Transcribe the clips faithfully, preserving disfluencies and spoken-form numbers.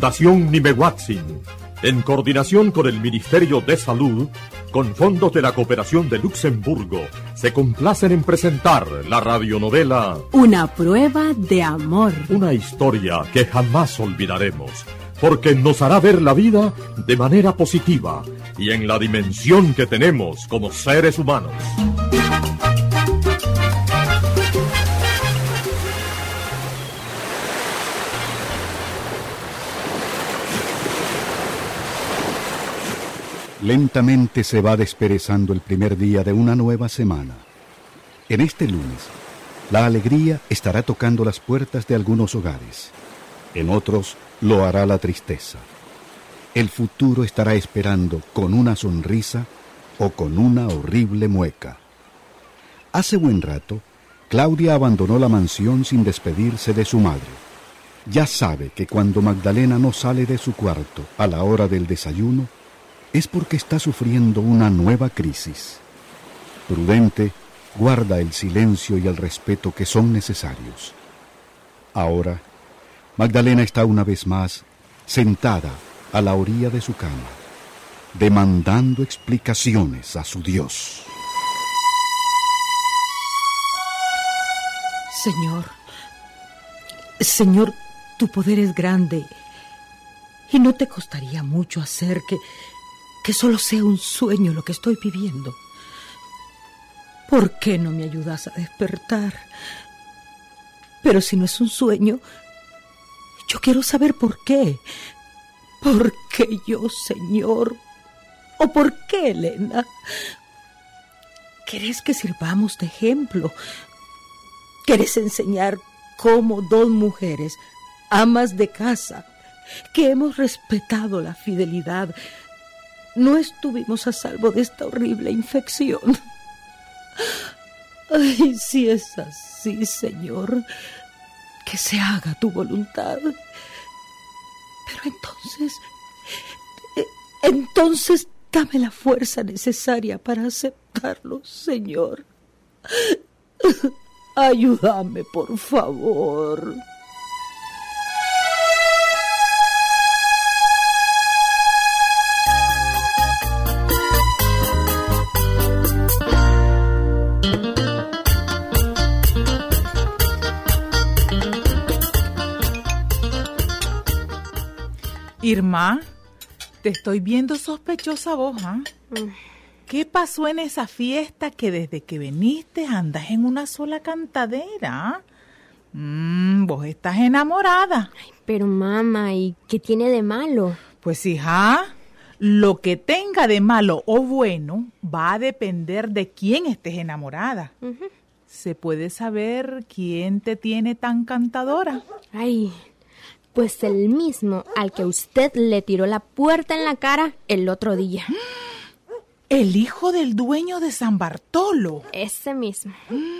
Fundación Nimehuatzin, en coordinación con el Ministerio de Salud, con fondos de la Cooperación de Luxemburgo, se complacen en presentar la radionovela Una prueba de amor. Una historia que jamás olvidaremos, porque nos hará ver la vida de manera positiva y en la dimensión que tenemos como seres humanos. Lentamente se va desperezando el primer día de una nueva semana. En este lunes, la alegría estará tocando las puertas de algunos hogares. En otros, lo hará la tristeza. El futuro estará esperando con una sonrisa o con una horrible mueca. Hace buen rato, Claudia abandonó la mansión sin despedirse de su madre. Ya sabe que cuando Magdalena no sale de su cuarto a la hora del desayuno, es porque está sufriendo una nueva crisis. Prudente, guarda el silencio y el respeto que son necesarios. Ahora, Magdalena está una vez más sentada a la orilla de su cama, demandando explicaciones a su Dios. Señor, Señor, tu poder es grande y no te costaría mucho hacer que... que solo sea un sueño lo que estoy viviendo. ¿Por qué no me ayudas a despertar? Pero si no es un sueño, yo quiero saber por qué. ¿Por qué yo, Señor? ¿O por qué, Elena? ¿Querés que sirvamos de ejemplo? ¿Querés enseñar cómo dos mujeres, amas de casa, que hemos respetado la fidelidad, no estuvimos a salvo de esta horrible infección? Ay, si es así, Señor, que se haga tu voluntad. Pero entonces, entonces dame la fuerza necesaria para aceptarlo, Señor. Ayúdame, por favor. Irma, te estoy viendo sospechosa vos, ¿ah? ¿eh? Mm. ¿Qué pasó en esa fiesta que desde que viniste andas en una sola cantadera? Mm, vos estás enamorada. Ay, pero mamá, ¿y qué tiene de malo? Pues hija, lo que tenga de malo o bueno va a depender de quién estés enamorada. Uh-huh. ¿Se puede saber quién te tiene tan cantadora? Ay... Pues el mismo al que usted le tiró la puerta en la cara el otro día. ¿El hijo del dueño de San Bartolo? Ese mismo.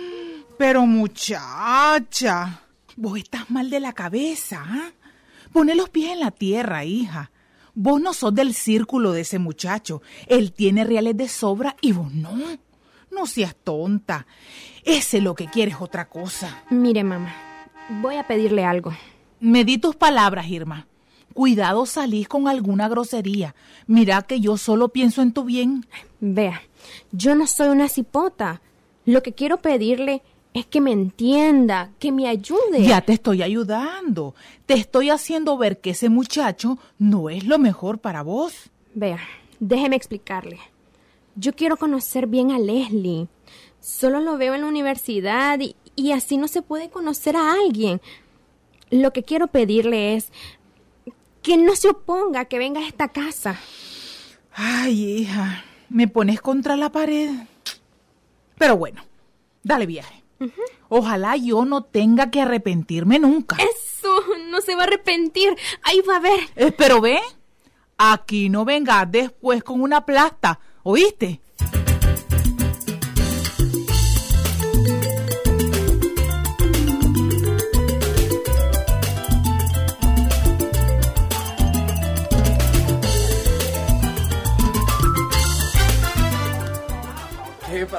Pero muchacha, vos estás mal de la cabeza, ¿eh? Poné los pies en la tierra, hija. Vos no sos del círculo de ese muchacho. Él tiene reales de sobra y vos no. No seas tonta. Ese lo que quiere es otra cosa. Mire, mamá, voy a pedirle algo. Medí tus palabras, Irma. Cuidado salís con alguna grosería. Mira que yo solo pienso en tu bien. Vea, yo no soy una cipota. Lo que quiero pedirle es que me entienda, que me ayude. Ya te estoy ayudando. Te estoy haciendo ver que ese muchacho no es lo mejor para vos. Vea, déjeme explicarle. Yo quiero conocer bien a Leslie. Solo lo veo en la universidad y, y así no se puede conocer a alguien. Lo que quiero pedirle es que no se oponga a que venga a esta casa. Ay, hija, me pones contra la pared. Pero bueno, dale viaje. Uh-huh. Ojalá yo no tenga que arrepentirme nunca. Eso, no se va a arrepentir. Ahí va a ver. Eh, pero ve, aquí no vengas después con una plasta, ¿oíste? ¿Qué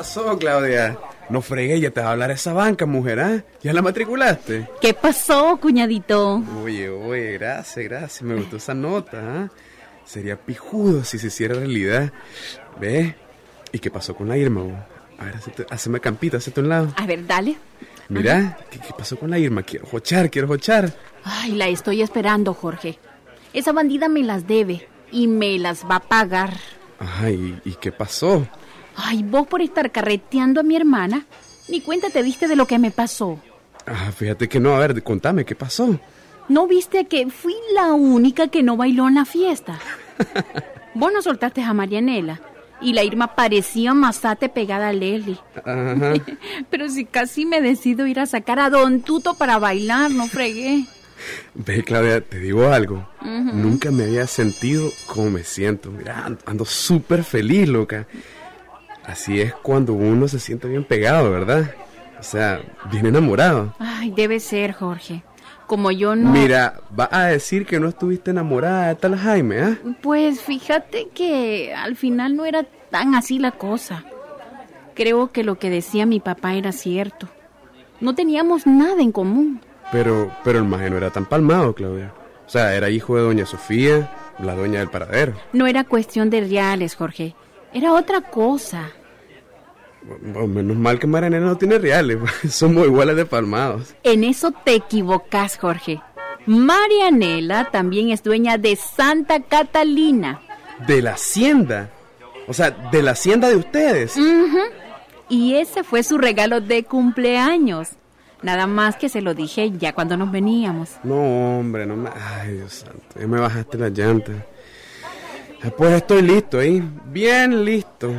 pasó, Claudia? No fregué, ya te va a hablar esa banca, mujer, ¿ah? ¿eh? ¿Ya la matriculaste? ¿Qué pasó, cuñadito? Oye, oye, gracias, gracias. Me gustó esa nota, ¿ah? ¿eh? Sería pijudo si se hiciera realidad. ¿Ves? ¿Y qué pasó con la Irma, vos? A ver, hacete, haceme campita, hacete a un lado. A ver, dale. Mira, ¿qué, ¿qué pasó con la Irma? Quiero jochar, quiero jochar. Ay, la estoy esperando, Jorge. Esa bandida me las debe y me las va a pagar. Ay, ¿y qué pasó? Ay, vos por estar carreteando a mi hermana, ni cuenta te diste de lo que me pasó. Ah, fíjate que no, a ver, contame, ¿qué pasó? ¿No viste que fui la única que no bailó en la fiesta? Vos no soltaste a Marianela y la Irma parecía mazate pegada a Leslie. Ajá. Pero si casi me decido ir a sacar a Don Tuto para bailar, no fregué. Ve, Claudia, te digo algo. Uh-huh. Nunca me había sentido como me siento. Mira, ando súper feliz, loca. Así es cuando uno se siente bien pegado, ¿verdad? O sea, bien enamorado. Ay, debe ser, Jorge. Como yo no... Mira, va a decir que no estuviste enamorada de tal Jaime, ¿ah? ¿eh? Pues fíjate que al final no era tan así la cosa. Creo que lo que decía mi papá era cierto. No teníamos nada en común. Pero, pero el maje no era tan palmado, Claudia. O sea, era hijo de doña Sofía, la dueña del paradero. No era cuestión de reales, Jorge. Era otra cosa. Bueno, menos mal que Marianela no tiene reales. Somos iguales de palmados. En eso te equivocas, Jorge. Marianela también es dueña de Santa Catalina. ¿De la hacienda? O sea, ¿de la hacienda de ustedes? Uh-huh. Y ese fue su regalo de cumpleaños. Nada más que se lo dije ya cuando nos veníamos. No, hombre, no me... Ay, Dios santo, ya me bajaste las llantas. Pues estoy listo, ¿eh? Bien listo.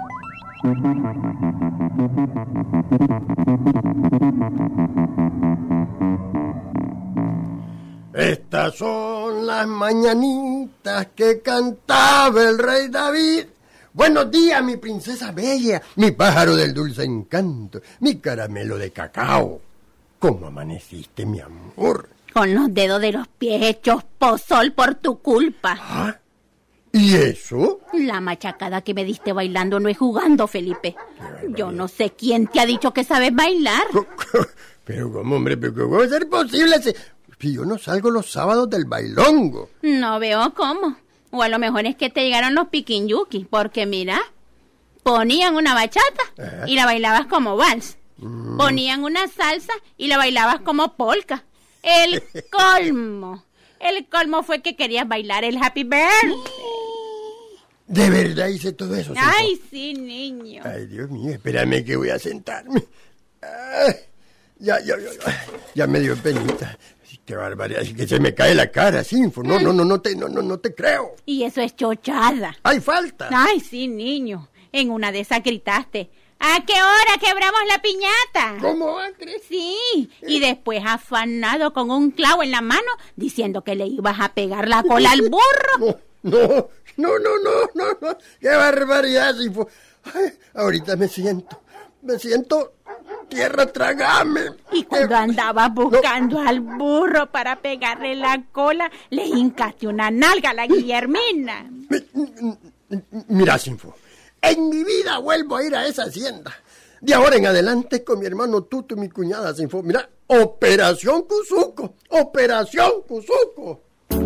Estas son las mañanitas que cantaba el rey David. Buenos días, mi princesa bella, mi pájaro del dulce encanto, mi caramelo de cacao. ¿Cómo amaneciste, mi amor? Con los dedos de los pies hechos pozol por tu culpa. ¿Ah? ¿Y eso? La machacada que me diste bailando no es jugando, Felipe. Yo no sé quién te ha dicho que sabes bailar. Pero, ¿cómo, hombre? ¿Pero cómo va a ser posible? Si, si yo no salgo los sábados del bailongo. No veo cómo. O a lo mejor es que te llegaron los piquinyuki, porque mira, ponían una bachata ¿Eh? y la bailabas como vals. Mm. Ponían una salsa y la bailabas como polka. El colmo. El colmo fue que querías bailar el Happy Birthday. ¿De verdad hice todo eso? Ay, ¿sí? Sí, niño. Ay, Dios mío, espérame que voy a sentarme. Ay, ya, ya, ya, ya me dio penita. Qué barbaridad, así que se me cae la cara, Sinfo. No, no, no, no te, no, no, no te creo. Y eso es chochada. ¡Hay falta! Ay, sí, niño. En una de esas gritaste: ¿a qué hora quebramos la piñata? ¿Cómo, Andrés? Sí, y después afanado con un clavo en la mano, diciendo que le ibas a pegar la cola al burro. No, no, no, no, no, no, no. ¡Qué barbaridad, Sinfo! Ay, ahorita me siento, me siento... tierra, trágame. Y cuando andabas buscando no. al burro para pegarle la cola, le hincaste una nalga a la Guillermina. Mira, Sinfo, en mi vida vuelvo a ir a esa hacienda. De ahora en adelante con mi hermano Tuto y mi cuñada, Sinfo. Mira, Operación Cuzuco, Operación Cuzuco.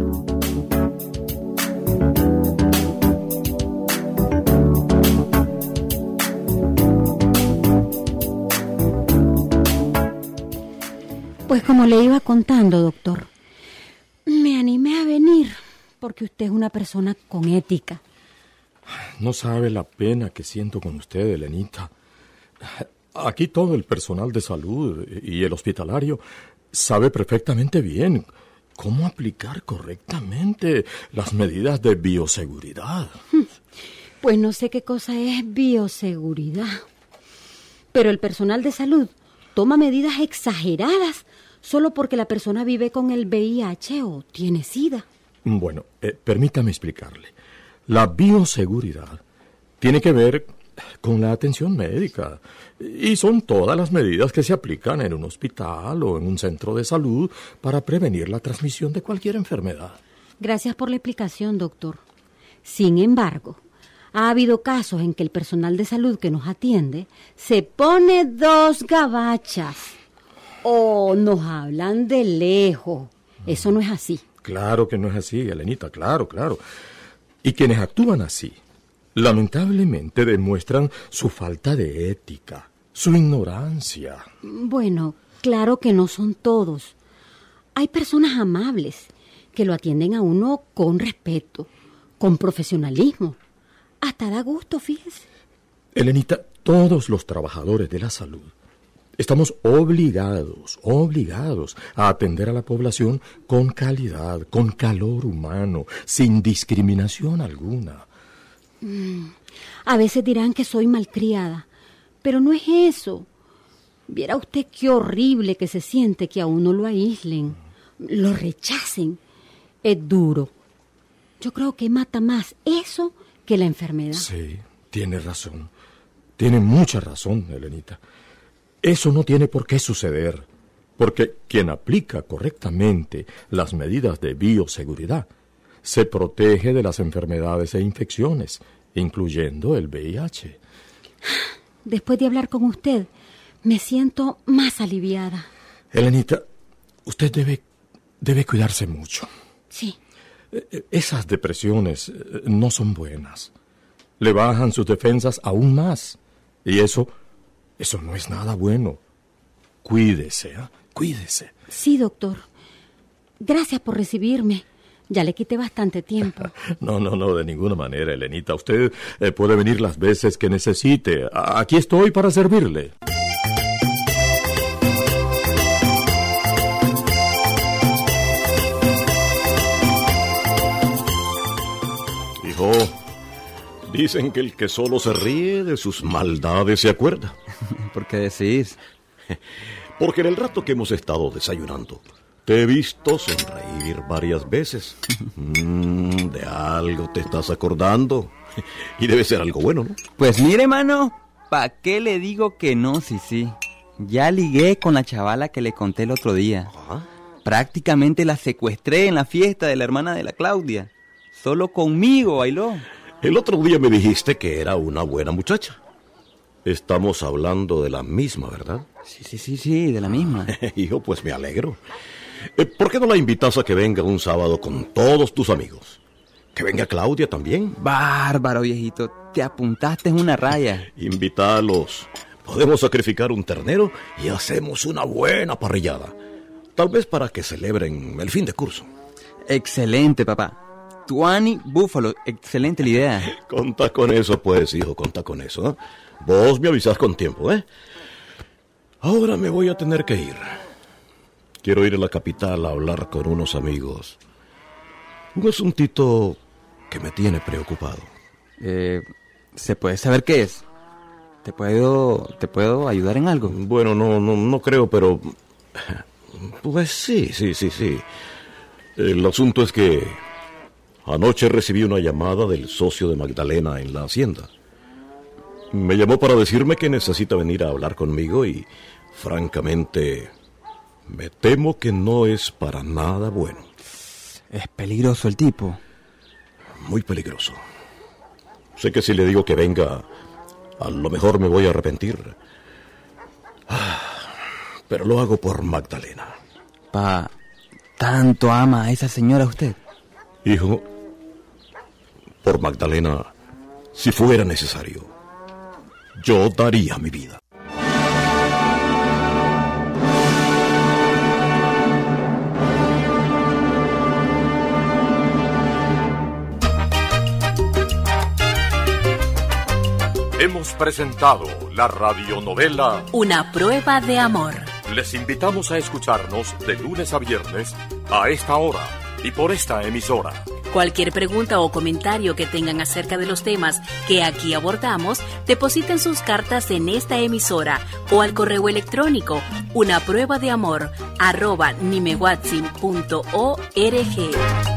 Pues como le iba contando, doctor, me animé a venir porque usted es una persona con ética. No sabe la pena que siento con usted, Elenita. Aquí todo el personal de salud y el hospitalario sabe perfectamente bien cómo aplicar correctamente las medidas de bioseguridad. Pues no sé qué cosa es bioseguridad, pero el personal de salud toma medidas exageradas solo porque la persona vive con el V I H o tiene SIDA. Bueno, eh, permítame explicarle. La bioseguridad tiene que ver con la atención médica y son todas las medidas que se aplican en un hospital o en un centro de salud para prevenir la transmisión de cualquier enfermedad. Gracias por la explicación, doctor. Sin embargo, Ha habido casos en que el personal de salud que nos atiende se pone dos gabachas o nos hablan de lejos. Eso no es así. Claro que no es así, Elenita, claro, claro. Y quienes actúan así, lamentablemente demuestran su falta de ética, su ignorancia. Bueno, claro que no son todos. Hay personas amables que lo atienden a uno con respeto, con profesionalismo. Hasta da gusto, fíjese. Elenita, todos los trabajadores de la salud estamos obligados, obligados a atender a la población con calidad, con calor humano, sin discriminación alguna. Mm, a veces dirán que soy malcriada, pero no es eso. Viera usted qué horrible que se siente que a uno lo aíslen, lo rechacen. Es duro. Yo creo que mata más eso que la enfermedad. Sí, tiene razón. Tiene mucha razón, Elenita. Eso no tiene por qué suceder, porque quien aplica correctamente las medidas de bioseguridad se protege de las enfermedades e infecciones, incluyendo el V I H. Después de hablar con usted, me siento más aliviada. Elenita, usted debe, debe cuidarse mucho. Sí. Esas depresiones no son buenas. Le bajan sus defensas aún más. Y eso, eso no es nada bueno. Cuídese, ¿eh? Cuídese. Sí, doctor. Gracias por recibirme. Ya le quité bastante tiempo. No, no, no, de ninguna manera, Elenita. Usted eh, puede venir las veces que necesite. Aquí estoy para servirle. Hijo, dicen que el que solo se ríe de sus maldades se acuerda. ¿Por qué decís? Porque en el rato que hemos estado desayunando, te he visto sonreír varias veces. Mm, de algo te estás acordando. Y debe ser algo bueno, ¿no? Pues mire, mano, ¿pa' qué le digo que no? Sí, sí. Ya ligué con la chavala que le conté el otro día. ¿Ah? Prácticamente la secuestré en la fiesta de la hermana de la Claudia. Solo conmigo bailó. El otro día me dijiste que era una buena muchacha. Estamos hablando de la misma, ¿verdad? Sí, sí, sí, sí, de la misma. Hijo, pues me alegro. Eh, ¿Por qué no la invitas a que venga un sábado con todos tus amigos? Que venga Claudia también. Bárbaro, viejito. Te apuntaste en una raya. Invítalos. Podemos sacrificar un ternero y hacemos una buena parrillada. Tal vez para que celebren el fin de curso. Excelente, papá. Tuani Búfalo, excelente la idea. Conta con eso, pues, hijo, conta con eso, ¿eh? Vos me avisás con tiempo, ¿eh? Ahora me voy a tener que ir. Quiero ir a la capital a hablar con unos amigos. Un asuntito que me tiene preocupado. Eh, ¿se puede saber qué es? ¿Te puedo, te puedo ayudar en algo? Bueno, no, no, no creo, pero... Pues sí, sí, sí, sí. El asunto es que... Anoche recibí una llamada del socio de Magdalena en la hacienda. Me llamó para decirme que necesita venir a hablar conmigo y, francamente, me temo que no es para nada bueno. Es peligroso el tipo. Muy peligroso. Sé que si le digo que venga, a lo mejor me voy a arrepentir. Ah, pero lo hago por Magdalena. Pa, ¿tanto ama a esa señora usted? Hijo, por Magdalena, si fuera necesario, yo daría mi vida. Hemos presentado la radionovela Una prueba de amor. Les invitamos a escucharnos de lunes a viernes a esta hora y por esta emisora. Cualquier pregunta o comentario que tengan acerca de los temas que aquí abordamos, depositen sus cartas en esta emisora o al correo electrónico una prueba de amor arroba nimewatsin punto org.